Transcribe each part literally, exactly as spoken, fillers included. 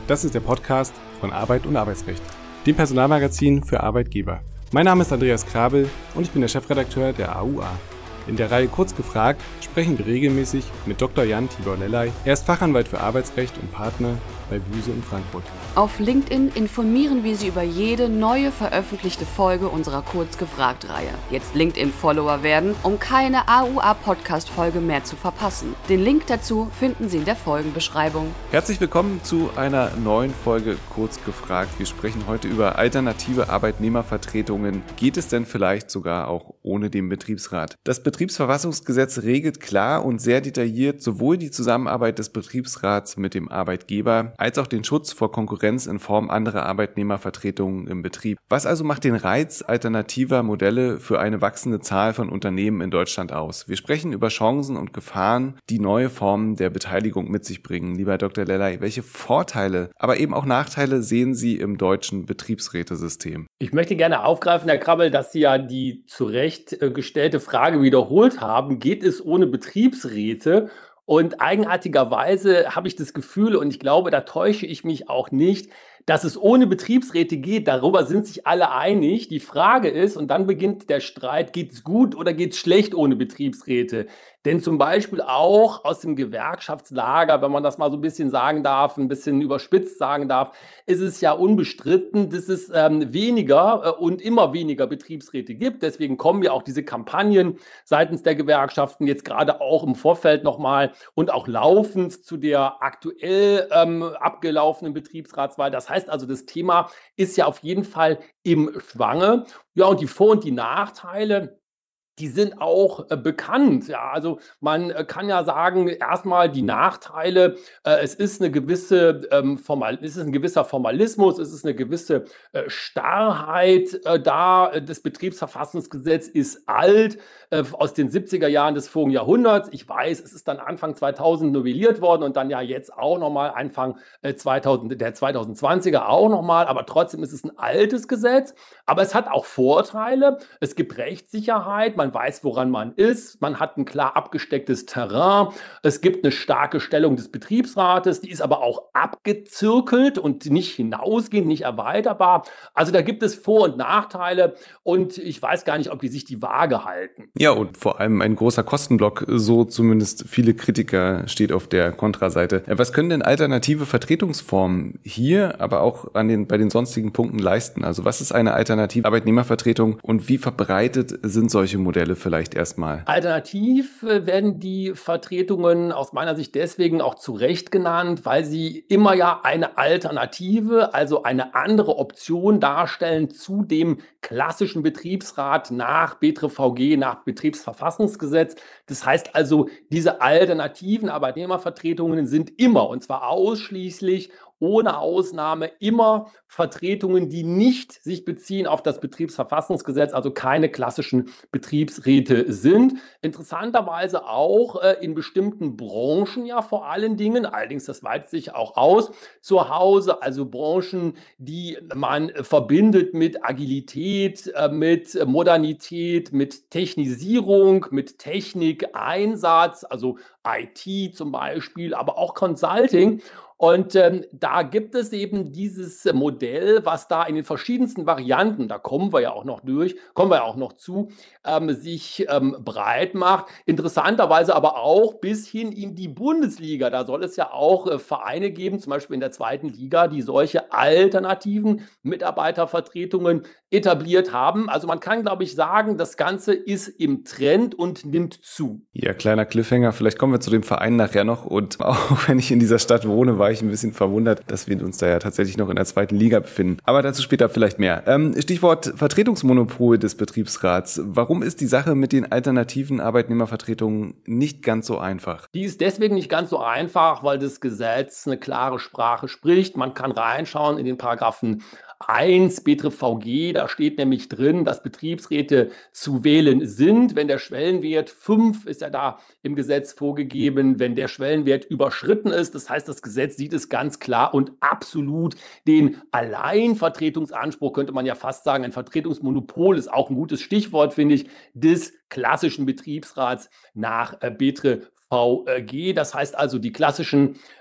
Das ist der Podcast von Arbeit und Arbeitsrecht, dem Personalmagazin für Arbeitgeber. Mein Name ist Andreas Krabel und ich bin der Chefredakteur der A U A. In der Reihe Kurz gefragt sprechen wir regelmäßig mit Doktor Jan Tibor Lellay. Er ist Fachanwalt für Arbeitsrecht und Partner bei Buse in Frankfurt. Auf LinkedIn informieren wir Sie über jede neue veröffentlichte Folge unserer Kurz gefragt-Reihe. Jetzt LinkedIn-Follower werden, um keine A U A-Podcast-Folge mehr zu verpassen. Den Link dazu finden Sie in der Folgenbeschreibung. Herzlich willkommen zu einer neuen Folge Kurz gefragt. Wir sprechen heute über alternative Arbeitnehmervertretungen. Geht es denn vielleicht sogar auch ohne den Betriebsrat? Das Betriebsverfassungsgesetz regelt klar und sehr detailliert sowohl die Zusammenarbeit des Betriebsrats mit dem Arbeitgeber als auch den Schutz vor Konkurrenz in Form anderer Arbeitnehmervertretungen im Betrieb. Was also macht den Reiz alternativer Modelle für eine wachsende Zahl von Unternehmen in Deutschland aus? Wir sprechen über Chancen und Gefahren, die neue Formen der Beteiligung mit sich bringen. Lieber Herr Doktor Lellay, welche Vorteile, aber eben auch Nachteile sehen Sie im deutschen Betriebsrätesystem? Ich möchte gerne aufgreifen, Herr Krabbel, dass Sie ja die zu Recht gestellte Frage wiederholt haben. Geht es ohne Betriebsräte? Und eigenartigerweise habe ich das Gefühl, und ich glaube, da täusche ich mich auch nicht, dass es ohne Betriebsräte geht. Darüber sind sich alle einig. Die Frage ist, und dann beginnt der Streit, geht es gut oder geht es schlecht ohne Betriebsräte? Denn zum Beispiel auch aus dem Gewerkschaftslager, wenn man das mal so ein bisschen sagen darf, ein bisschen überspitzt sagen darf, ist es ja unbestritten, dass es ähm, weniger äh, und immer weniger Betriebsräte gibt. Deswegen kommen ja auch diese Kampagnen seitens der Gewerkschaften jetzt gerade auch im Vorfeld nochmal und auch laufend zu der aktuell ähm, abgelaufenen Betriebsratswahl. Das heißt also, das Thema ist ja auf jeden Fall im Schwange. Ja, und die Vor- und die Nachteile, die sind auch äh, bekannt. Ja, also man äh, kann ja sagen, erstmal die Nachteile, äh, es ist eine gewisse ähm, Formal, es ist ein gewisser Formalismus, es ist eine gewisse äh, Starrheit äh, da. Das Betriebsverfassungsgesetz ist alt, äh, aus den siebziger Jahren des vorigen Jahrhunderts. Ich weiß, es ist dann Anfang zweitausend novelliert worden und dann ja jetzt auch nochmal Anfang äh, zweitausend, der zweitausendzwanziger auch nochmal, aber trotzdem ist es ein altes Gesetz. Aber es hat auch Vorteile. Es gibt Rechtssicherheit, man weiß, woran man ist, man hat ein klar abgestecktes Terrain, es gibt eine starke Stellung des Betriebsrates, die ist aber auch abgezirkelt und nicht hinausgehend, nicht erweiterbar. Also da gibt es Vor- und Nachteile und ich weiß gar nicht, ob die sich die Waage halten. Ja, und vor allem ein großer Kostenblock, so zumindest viele Kritiker, steht auf der Kontraseite. Was können denn alternative Vertretungsformen hier, aber auch an den, bei den sonstigen Punkten leisten? Also was ist eine alternative Arbeitnehmervertretung und wie verbreitet sind solche Modelle vielleicht erstmal? Alternativ werden die Vertretungen aus meiner Sicht deswegen auch zu Recht genannt, weil sie immer ja eine Alternative, also eine andere Option darstellen zu dem klassischen Betriebsrat nach B T R V G, nach Betriebsverfassungsgesetz. Das heißt also, diese alternativen Arbeitnehmervertretungen sind immer, und zwar ausschließlich ohne Ausnahme immer Vertretungen, die nicht sich beziehen auf das Betriebsverfassungsgesetz, also keine klassischen Betriebsräte sind. Interessanterweise auch äh, in bestimmten Branchen ja vor allen Dingen, allerdings das weitet sich auch aus, zu Hause, also Branchen, die man äh, verbindet mit Agilität, äh, mit Modernität, mit Technisierung, mit Technikeinsatz, also I T zum Beispiel, aber auch Consulting. Und ähm, da gibt es eben dieses Modell, was da in den verschiedensten Varianten, da kommen wir ja auch noch durch, kommen wir ja auch noch zu, ähm, sich ähm, breit macht. Interessanterweise aber auch bis hin in die Bundesliga. Da soll es ja auch äh, Vereine geben, zum Beispiel in der zweiten Liga, die solche alternativen Mitarbeitervertretungen etabliert haben. Also man kann, glaube ich, sagen, das Ganze ist im Trend und nimmt zu. Ja, kleiner Cliffhanger, vielleicht kommen wir zu dem Verein nachher noch. Und auch wenn ich in dieser Stadt wohne, war ich ein bisschen verwundert, dass wir uns da ja tatsächlich noch in der zweiten Liga befinden. Aber dazu später vielleicht mehr. Ähm, Stichwort Vertretungsmonopol des Betriebsrats. Warum ist die Sache mit den alternativen Arbeitnehmervertretungen nicht ganz so einfach? Die ist deswegen nicht ganz so einfach, weil das Gesetz eine klare Sprache spricht. Man kann reinschauen in den Paragraphen eins B T R V G, da steht nämlich drin, dass Betriebsräte zu wählen sind, wenn der Schwellenwert fünf ist ja da im Gesetz vorgegeben, wenn der Schwellenwert überschritten ist. Das heißt, das Gesetz sieht es ganz klar und absolut den Alleinvertretungsanspruch, könnte man ja fast sagen, ein Vertretungsmonopol ist auch ein gutes Stichwort, finde ich, des klassischen Betriebsrats nach B T R V G. Das heißt also, die klassischen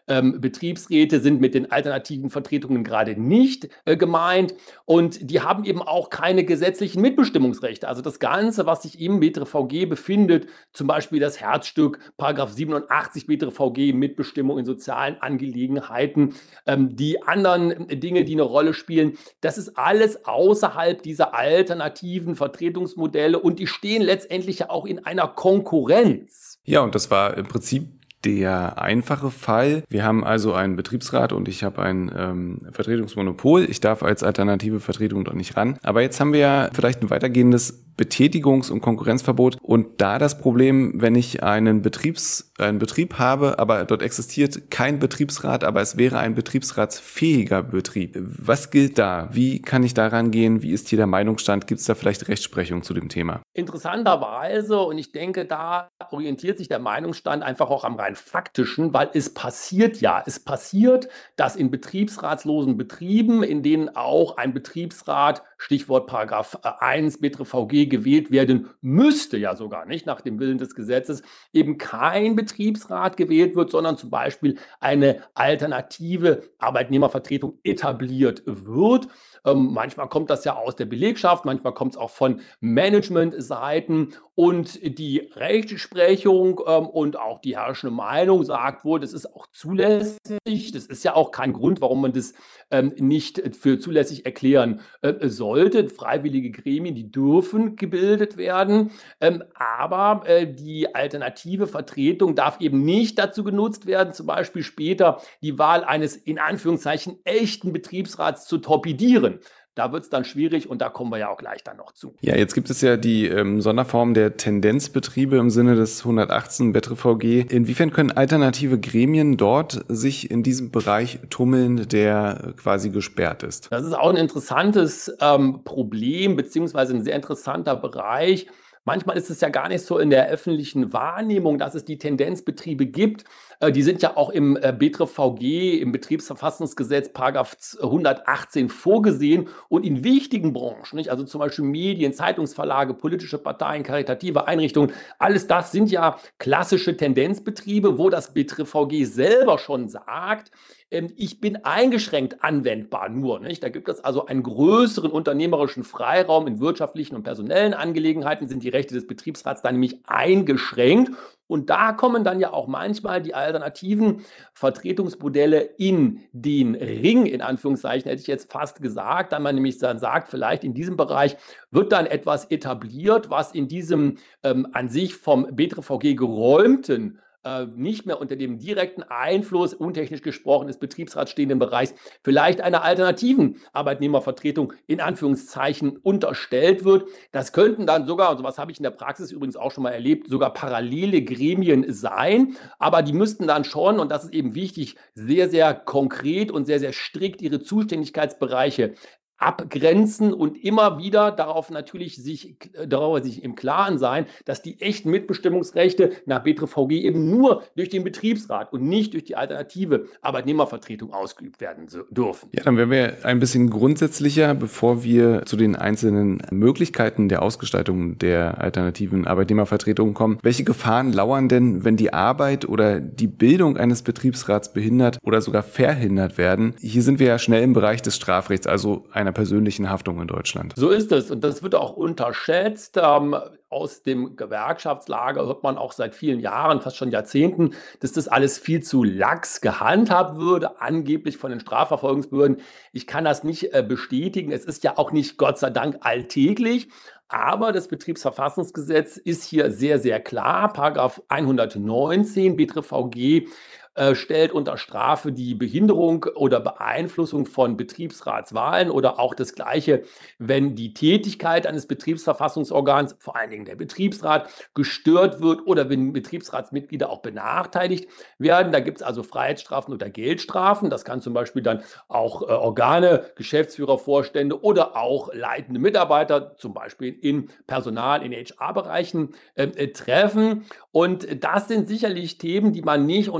Ähm, Betriebsräte sind mit den alternativen Vertretungen gerade nicht äh, gemeint und die haben eben auch keine gesetzlichen Mitbestimmungsrechte. Also das Ganze, was sich im B T R V G befindet, zum Beispiel das Herzstück, Paragraph siebenundachtzig B T R V G, Mitbestimmung in sozialen Angelegenheiten, ähm, die anderen Dinge, die eine Rolle spielen, das ist alles außerhalb dieser alternativen Vertretungsmodelle und die stehen letztendlich ja auch in einer Konkurrenz. Ja, und das war im Prinzip der einfache Fall. Wir haben also einen Betriebsrat und ich habe ein ähm, Vertretungsmonopol. Ich darf als alternative Vertretung dort nicht ran. Aber jetzt haben wir ja vielleicht ein weitergehendes Betätigungs- und Konkurrenzverbot. Und da das Problem, wenn ich einen Betriebs, einen Betrieb habe, aber dort existiert kein Betriebsrat, aber es wäre ein betriebsratsfähiger Betrieb. Was gilt da? Wie kann ich da rangehen? Wie ist hier der Meinungsstand? Gibt es da vielleicht Rechtsprechung zu dem Thema? Interessanterweise, und ich denke, da orientiert sich der Meinungsstand einfach auch am rein faktischen, weil es passiert ja, es passiert, dass in betriebsratslosen Betrieben, in denen auch ein Betriebsrat, Stichwort Paragraph eins B T R V G, gewählt werden müsste, ja sogar nicht nach dem Willen des Gesetzes, eben kein Betriebsrat gewählt wird, sondern zum Beispiel eine alternative Arbeitnehmervertretung etabliert wird. Ähm, manchmal kommt das ja aus der Belegschaft, manchmal kommt es auch von Managementseiten und die Rechtsprechung ähm, und auch die herrschende Meinung sagt wohl, das ist auch zulässig. Das ist ja auch kein Grund, warum man das ähm, nicht für zulässig erklären äh, sollte. Freiwillige Gremien, die dürfen gebildet werden, ähm, aber äh, die alternative Vertretung darf eben nicht dazu genutzt werden, zum Beispiel später die Wahl eines in Anführungszeichen echten Betriebsrats zu torpedieren. Da wird es dann schwierig und da kommen wir ja auch gleich dann noch zu. Ja, jetzt gibt es ja die ähm, Sonderform der Tendenzbetriebe im Sinne des hundertachtzehn B T R V G. Inwiefern können alternative Gremien dort sich in diesem Bereich tummeln, der quasi gesperrt ist? Das ist auch ein interessantes ähm, Problem beziehungsweise ein sehr interessanter Bereich. Manchmal ist es ja gar nicht so in der öffentlichen Wahrnehmung, dass es die Tendenzbetriebe gibt. Äh, die sind ja auch im äh, B T R V G, im Betriebsverfassungsgesetz, Paragraph hundertachtzehn vorgesehen und in wichtigen Branchen, nicht? Also zum Beispiel Medien, Zeitungsverlage, politische Parteien, karitative Einrichtungen, alles das sind ja klassische Tendenzbetriebe, wo das B T R V G selber schon sagt, ähm, ich bin eingeschränkt anwendbar nur, nicht? Da gibt es also einen größeren unternehmerischen Freiraum in wirtschaftlichen und personellen Angelegenheiten, sind die Rechte des Betriebsrats da nämlich eingeschränkt. Und da kommen dann ja auch manchmal die alternativen Vertretungsmodelle in den Ring, in Anführungszeichen, hätte ich jetzt fast gesagt, da man nämlich dann sagt, vielleicht in diesem Bereich wird dann etwas etabliert, was in diesem ähm, an sich vom B T R V G geräumten, nicht mehr unter dem direkten Einfluss, untechnisch gesprochen, des Betriebsrats stehenden Bereichs vielleicht einer alternativen Arbeitnehmervertretung in Anführungszeichen unterstellt wird. Das könnten dann sogar, und sowas habe ich in der Praxis übrigens auch schon mal erlebt, sogar parallele Gremien sein, aber die müssten dann schon, und das ist eben wichtig, sehr, sehr konkret und sehr, sehr strikt ihre Zuständigkeitsbereiche abgrenzen und immer wieder darauf natürlich sich, darauf sich im Klaren sein, dass die echten Mitbestimmungsrechte nach B T R V G eben nur durch den Betriebsrat und nicht durch die alternative Arbeitnehmervertretung ausgeübt werden dürfen. Ja, dann werden wir ein bisschen grundsätzlicher, bevor wir zu den einzelnen Möglichkeiten der Ausgestaltung der alternativen Arbeitnehmervertretungen kommen. Welche Gefahren lauern denn, wenn die Arbeit oder die Bildung eines Betriebsrats behindert oder sogar verhindert werden? Hier sind wir ja schnell im Bereich des Strafrechts, also ein einer persönlichen Haftung in Deutschland. So ist es und das wird auch unterschätzt. Ähm, aus dem Gewerkschaftslager hört man auch seit vielen Jahren, fast schon Jahrzehnten, dass das alles viel zu lax gehandhabt würde, angeblich von den Strafverfolgungsbehörden. Ich kann das nicht äh, bestätigen. Es ist ja auch nicht, Gott sei Dank, alltäglich. Aber das Betriebsverfassungsgesetz ist hier sehr, sehr klar. Paragraph hundertneunzehn B T R V G äh, stellt unter Strafe die Behinderung oder Beeinflussung von Betriebsratswahlen oder auch das Gleiche, wenn die Tätigkeit eines Betriebsverfassungsorgans, vor allen Dingen der Betriebsrat, gestört wird oder wenn Betriebsratsmitglieder auch benachteiligt werden. Da gibt es also Freiheitsstrafen oder Geldstrafen. Das kann zum Beispiel dann auch äh, Organe, Geschäftsführer, Vorstände oder auch leitende Mitarbeiter, zum Beispiel in Personal-, in H R-Bereichen äh, treffen. Und das sind sicherlich Themen, die man nicht unterschätzen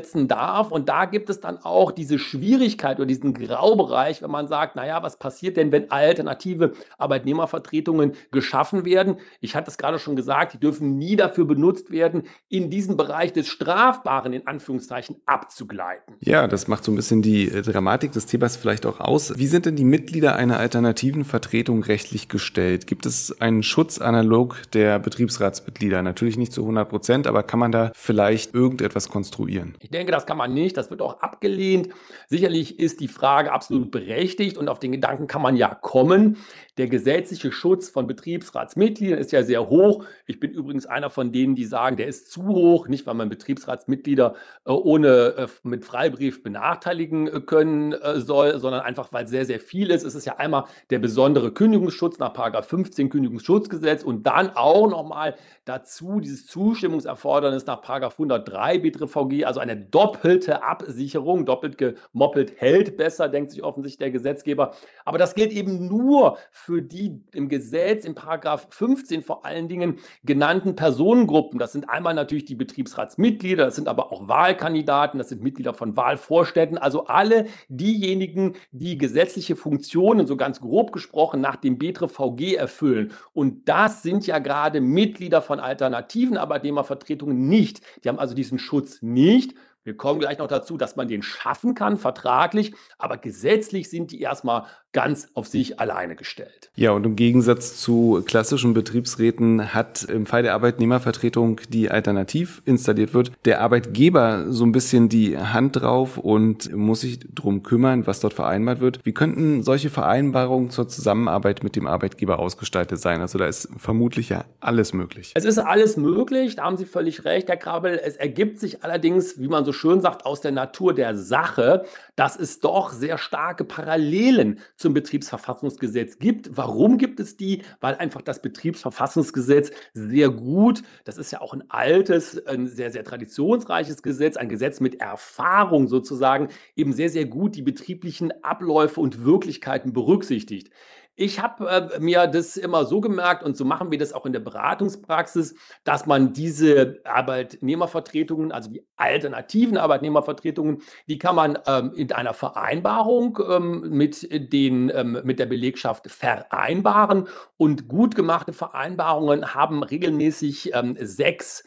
setzen darf. Und da gibt es dann auch diese Schwierigkeit oder diesen Graubereich, wenn man sagt, naja, was passiert denn, wenn alternative Arbeitnehmervertretungen geschaffen werden? Ich hatte es gerade schon gesagt, die dürfen nie dafür benutzt werden, in diesen Bereich des Strafbaren in Anführungszeichen abzugleiten. Ja, das macht so ein bisschen die äh, Dramatik des Themas vielleicht auch aus. Wie sind denn die Mitglieder einer alternativen Vertretung rechtlich gestellt? Gibt es einen Schutz analog der Betriebsratsmitglieder? Natürlich nicht zu hundert Prozent, aber kann man da vielleicht irgendetwas konstruieren? Ich denke, das kann man nicht. Das wird auch abgelehnt. Sicherlich ist die Frage absolut berechtigt und auf den Gedanken kann man ja kommen. Der gesetzliche Schutz von Betriebsratsmitgliedern ist ja sehr hoch. Ich bin übrigens einer von denen, die sagen, der ist zu hoch, nicht weil man Betriebsratsmitglieder äh, ohne äh, mit Freibrief benachteiligen äh, können äh, soll, sondern einfach, weil sehr, sehr viel ist. Es ist ja einmal der besondere Kündigungsschutz nach Paragraph fünfzehn Kündigungsschutzgesetz und dann auch nochmal dazu dieses Zustimmungserfordernis nach Paragraph hundertdrei B T R V G, also eine doppelte Absicherung, doppelt gemoppelt hält besser, denkt sich offensichtlich der Gesetzgeber. Aber das gilt eben nur für die im Gesetz, in Paragraph fünfzehn vor allen Dingen genannten Personengruppen. Das sind einmal natürlich die Betriebsratsmitglieder, das sind aber auch Wahlkandidaten, das sind Mitglieder von Wahlvorständen, also alle diejenigen, die gesetzliche Funktionen, so ganz grob gesprochen, nach dem B T R V G erfüllen. Und das sind ja gerade Mitglieder von alternativen Arbeitnehmervertretungen nicht. Die haben also diesen Schutz nicht. Wir kommen gleich noch dazu, dass man den schaffen kann, vertraglich, aber gesetzlich sind die erstmal ganz auf sich alleine gestellt. Ja, und im Gegensatz zu klassischen Betriebsräten hat im Fall der Arbeitnehmervertretung, die alternativ installiert wird, der Arbeitgeber so ein bisschen die Hand drauf und muss sich drum kümmern, was dort vereinbart wird. Wie könnten solche Vereinbarungen zur Zusammenarbeit mit dem Arbeitgeber ausgestaltet sein? Also da ist vermutlich ja alles möglich. Es ist alles möglich, da haben Sie völlig recht, Herr Krabbel. Es ergibt sich allerdings, wie man so schön sagt, aus der Natur der Sache, dass es doch sehr starke Parallelen zum Betriebsverfassungsgesetz gibt. Warum gibt es die? Weil einfach das Betriebsverfassungsgesetz sehr gut, das ist ja auch ein altes, ein sehr, sehr traditionsreiches Gesetz, ein Gesetz mit Erfahrung sozusagen, eben sehr, sehr gut die betrieblichen Abläufe und Wirklichkeiten berücksichtigt. Ich habe äh, mir das immer so gemerkt und so machen wir das auch in der Beratungspraxis, dass man diese Arbeitnehmervertretungen, also die alternativen Arbeitnehmervertretungen, die kann man ähm, in einer Vereinbarung ähm, mit, den, ähm, mit der Belegschaft vereinbaren und gut gemachte Vereinbarungen haben regelmäßig ähm, sechs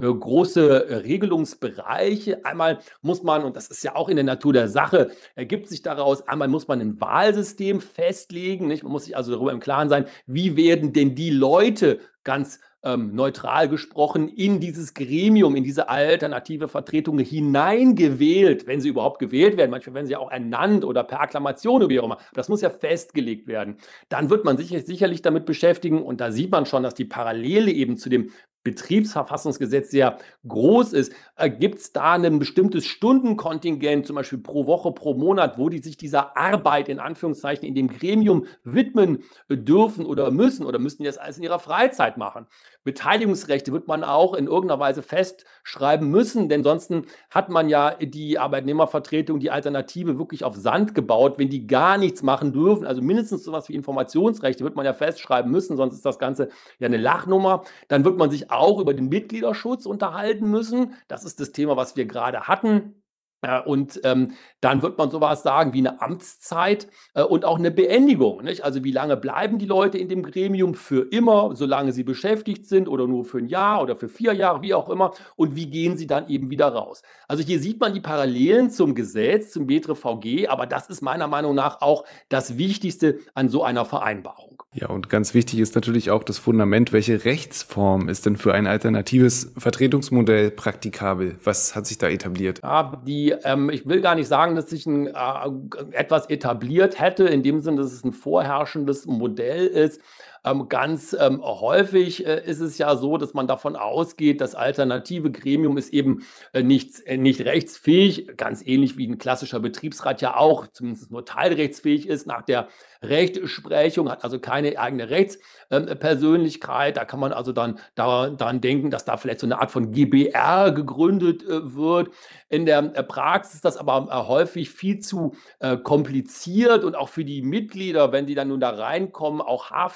große Regelungsbereiche. Einmal muss man, und das ist ja auch in der Natur der Sache, ergibt sich daraus, einmal muss man ein Wahlsystem festlegen, nicht? Man muss sich also darüber im Klaren sein, wie werden denn die Leute ganz ähm, neutral gesprochen in dieses Gremium, in diese alternative Vertretung hineingewählt, wenn sie überhaupt gewählt werden. Manchmal werden sie ja auch ernannt oder per Akklamation oder wie auch immer. Das muss ja festgelegt werden. Dann wird man sich sicherlich damit beschäftigen und da sieht man schon, dass die Parallele eben zu dem Betriebsverfassungsgesetz sehr groß ist, äh, gibt es da ein bestimmtes Stundenkontingent, zum Beispiel pro Woche, pro Monat, wo die sich dieser Arbeit in Anführungszeichen in dem Gremium widmen äh, dürfen oder müssen oder müssen die das alles in ihrer Freizeit machen. Beteiligungsrechte wird man auch in irgendeiner Weise festschreiben müssen, denn sonst hat man ja die Arbeitnehmervertretung, die Alternative wirklich auf Sand gebaut, wenn die gar nichts machen dürfen, also mindestens sowas wie Informationsrechte wird man ja festschreiben müssen, sonst ist das Ganze ja eine Lachnummer. Dann wird man sich auch über den Mitgliederschutz unterhalten müssen. Das ist das Thema, was wir gerade hatten. Ja, und ähm, dann wird man sowas sagen wie eine Amtszeit äh, und auch eine Beendigung. Nicht? Also wie lange bleiben die Leute in dem Gremium? Für immer, solange sie beschäftigt sind oder nur für ein Jahr oder für vier Jahre, wie auch immer. Und wie gehen sie dann eben wieder raus? Also hier sieht man die Parallelen zum Gesetz, zum B T R V G, aber das ist meiner Meinung nach auch das Wichtigste an so einer Vereinbarung. Ja, und ganz wichtig ist natürlich auch das Fundament. Welche Rechtsform ist denn für ein alternatives Vertretungsmodell praktikabel? Was hat sich da etabliert? Ja, die, ähm, ich will gar nicht sagen, dass sich ein, äh, etwas etabliert hätte, in dem Sinne, dass es ein vorherrschendes Modell ist. Ähm, ganz ähm, häufig äh, ist es ja so, dass man davon ausgeht, das alternative Gremium ist eben äh, nicht, äh, nicht rechtsfähig, ganz ähnlich wie ein klassischer Betriebsrat ja auch, zumindest nur teilrechtsfähig ist nach der Rechtsprechung, hat also keine eigene Rechtspersönlichkeit. Da kann man also dann daran denken, dass da vielleicht so eine Art von G b R gegründet äh, wird. In der äh, Praxis ist das aber äh, häufig viel zu äh, kompliziert und auch für die Mitglieder, wenn die dann nun da reinkommen, auch Haftungs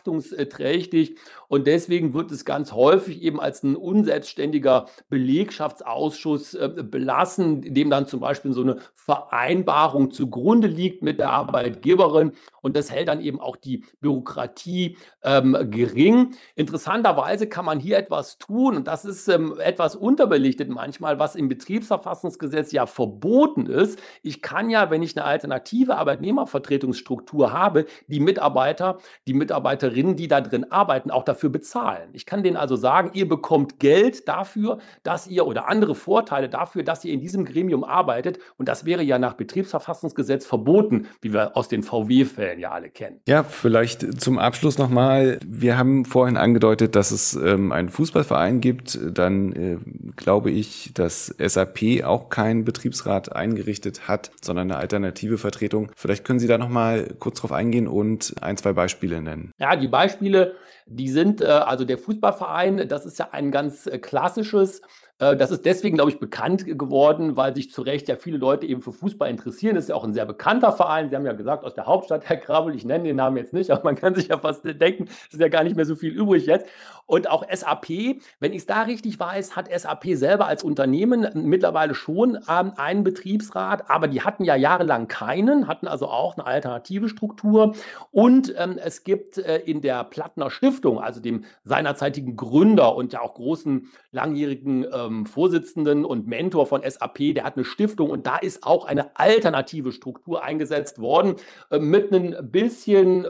zukunftsträchtig. Und deswegen wird es ganz häufig eben als ein unselbstständiger Belegschaftsausschuss äh, belassen, dem dann zum Beispiel so eine Vereinbarung zugrunde liegt mit der Arbeitgeberin. Und das hält dann eben auch die Bürokratie ähm, gering. Interessanterweise kann man hier etwas tun, und das ist ähm, etwas unterbelichtet manchmal, was im Betriebsverfassungsgesetz ja verboten ist. Ich kann ja, wenn ich eine alternative Arbeitnehmervertretungsstruktur habe, die Mitarbeiter, die Mitarbeiterinnen, die da drin arbeiten, auch dafür bezahlen. Ich kann denen also sagen, ihr bekommt Geld dafür, dass ihr oder andere Vorteile dafür, dass ihr in diesem Gremium arbeitet. Und das wäre ja nach Betriebsverfassungsgesetz verboten, wie wir aus den V W-Fällen ja alle kennen. Ja, vielleicht zum Abschluss nochmal. Wir haben vorhin angedeutet, dass es ähm, einen Fußballverein gibt. Dann äh, glaube ich, dass S A P auch keinen Betriebsrat eingerichtet hat, sondern eine alternative Vertretung. Vielleicht können Sie da nochmal kurz drauf eingehen und ein, zwei Beispiele nennen. Ja, die Beispiele, die sind, äh, also der Fußballverein, das ist ja ein ganz äh, klassisches. Äh, das ist deswegen, glaube ich, bekannt geworden, weil sich zu Recht ja viele Leute eben für Fußball interessieren. Das ist ja auch ein sehr bekannter Verein. Sie haben ja gesagt, aus der Hauptstadt, Herr Krabbel, ich nenne den Namen jetzt nicht, aber man kann sich ja fast denken, es ist ja gar nicht mehr so viel übrig jetzt. Und auch S A P, wenn ich es da richtig weiß, hat S A P selber als Unternehmen mittlerweile schon ähm, einen Betriebsrat, aber die hatten ja jahrelang keinen, hatten also auch eine alternative Struktur. Und ähm, es gibt äh, in der Plattner Stiftung, also dem seinerzeitigen Gründer und ja auch großen langjährigen ähm, Vorsitzenden und Mentor von S A P, der hat eine Stiftung und da ist auch eine alternative Struktur eingesetzt worden, äh, mit ein bisschen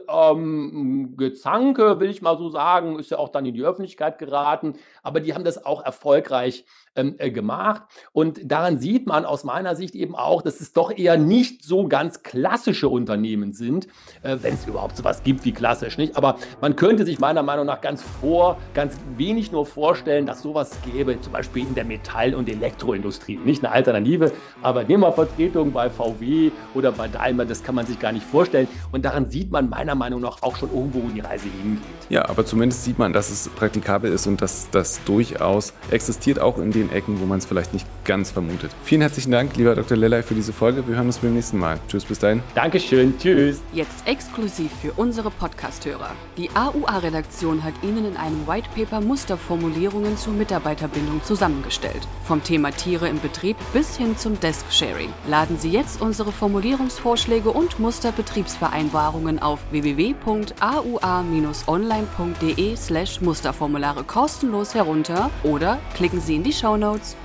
ähm, Gezanke, will ich mal so sagen, ist ja auch dann in die Öffentlichkeit geraten, aber die haben das auch erfolgreich ähm, äh, gemacht. Und daran sieht man aus meiner Sicht eben auch, dass es doch eher nicht so ganz klassische Unternehmen sind, äh, wenn es überhaupt sowas gibt wie klassisch, nicht? Aber man könnte sich meiner Meinung nach ganz vor, ganz wenig nur vorstellen, dass sowas gäbe, zum Beispiel in der Metall- und Elektroindustrie. Nicht eine alternative Arbeitnehmervertretung bei V W oder bei Daimler, das kann man sich gar nicht vorstellen. Und daran sieht man meiner Meinung nach auch schon irgendwo, wo die Reise hingeht. Ja, aber zumindest sieht man, dass es praktikabel ist und dass das durchaus existiert, auch in den Ecken, wo man es vielleicht nicht ganz vermutet. Vielen herzlichen Dank, lieber Doktor Lellay, für diese Folge. Wir hören uns beim nächsten Mal. Tschüss, bis dahin. Dankeschön, tschüss. Jetzt exklusiv für unsere Podcast-Hörer. Die A U A-Redaktion hat Ihnen in einem White Paper Musterformulierungen zur Mitarbeiterbindung zusammengestellt. Vom Thema Tiere im Betrieb bis hin zum Desk-Sharing. Laden Sie jetzt unsere Formulierungsvorschläge und Musterbetriebsvereinbarungen auf w w w punkt a u a bindestrich online punkt d e slash Musterformulare kostenlos herunter oder klicken Sie in die Shownotes.